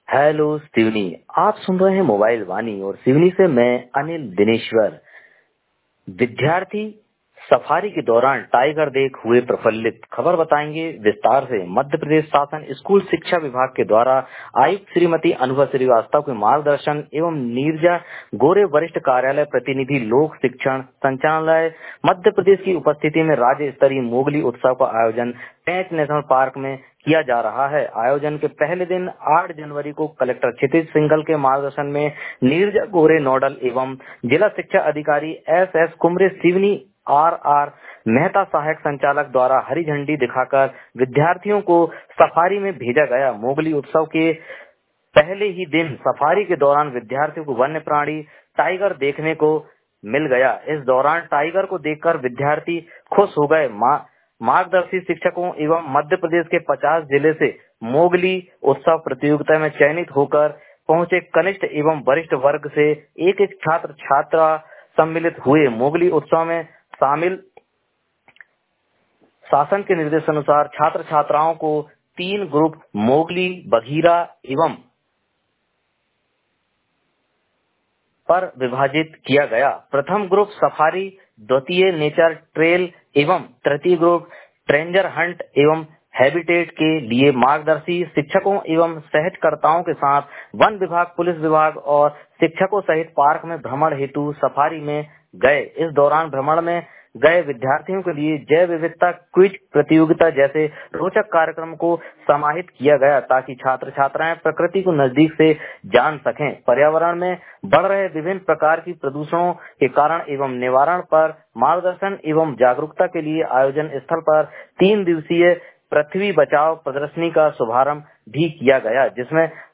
Hello Seoni. आप सुन रहे हैं मोबाइल वाणी और सिवनी से मैं अनिल दिनेश्वर। विद्यार्थी सफारी के दौरान टाइगर देख हुए प्रफुल्लित, खबर बताएंगे विस्तार से। मध्य प्रदेश शासन स्कूल शिक्षा विभाग के द्वारा आयुक्त श्रीमती अनुभव श्रीवास्तव के मार्गदर्शन एवं नीरजा गोरे वरिष्ठ कार्यालय प्रतिनिधि लोक शिक्षण संचालनालय मध्य प्रदेश की उपस्थिति में राज्य स्तरीय मोगली उत्सव का आयोजन पेंच नेशनल पार्क में किया जा रहा है। आयोजन के पहले दिन 8 जनवरी को कलेक्टर क्षितिज सिंघल के मार्गदर्शन में नीरजा गोरे नोडल एवं जिला शिक्षा अधिकारी एस कुमरे सिवनी आर मेहता सहायक संचालक द्वारा हरी झंडी दिखाकर विद्यार्थियों को सफारी में भेजा गया। मोगली उत्सव के पहले ही दिन सफारी के दौरान विद्यार्थियों को वन्य प्राणी टाइगर देखने को मिल गया। इस दौरान टाइगर को देखकर विद्यार्थी खुश हो गए। मार्गदर्शी शिक्षकों एवं मध्य प्रदेश के 50 जिले से मोगली उत्सव प्रतियोगिता में चयनित होकर पहुंचे कनिष्ठ एवं वरिष्ठ वर्ग से एक छात्र छात्रा सम्मिलित हुए। मोगली उत्सव में शामिल शासन के निर्देशानुसार छात्र छात्राओं को 3 ग्रुप मोगली, बघीरा एवं पर विभाजित किया गया। प्रथम ग्रुप सफारी, द्वितीय नेचर ट्रेल एवं तृतीय ग्रुप ट्रेंजर हंट एवं हैबिटेट के लिए मार्गदर्शी शिक्षकों एवं सहजकर्ताओं के साथ वन विभाग, पुलिस विभाग और शिक्षकों सहित पार्क में भ्रमण हेतु सफारी में गए। इस दौरान भ्रमण में गए विद्यार्थियों के लिए जैव विविधता क्विज प्रतियोगिता जैसे रोचक कार्यक्रम को समाहित किया गया ताकि छात्र छात्राएं प्रकृति को नजदीक से जान सकें। पर्यावरण में बढ़ रहे विभिन्न प्रकार की प्रदूषणों के कारण एवं निवारण पर मार्गदर्शन एवं जागरूकता के लिए आयोजन स्थल पर 3 दिवसीय पृथ्वी बचाओ प्रदर्शनी का शुभारंभ भी किया गया, जिसमें